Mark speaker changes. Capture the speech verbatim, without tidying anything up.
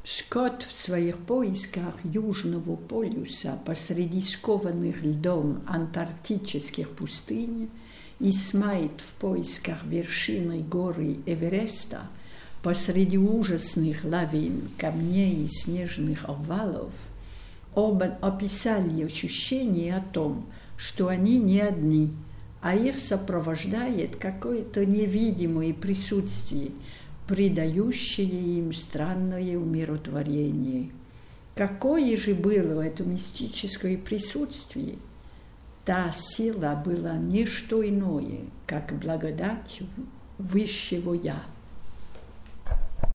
Speaker 1: Скотт в своих поисках Южного полюса посреди скованных льдом антарктических пустынь и Смайт в поисках вершины горы Эвереста посреди ужасных лавин, камней и снежных обвалов, оба описали ощущение о том, что они не одни, а их сопровождает какое-то невидимое присутствие, придающее им странное умиротворение. Какое же было это мистическое присутствие? Та сила была не что иное, как благодать высшего Я.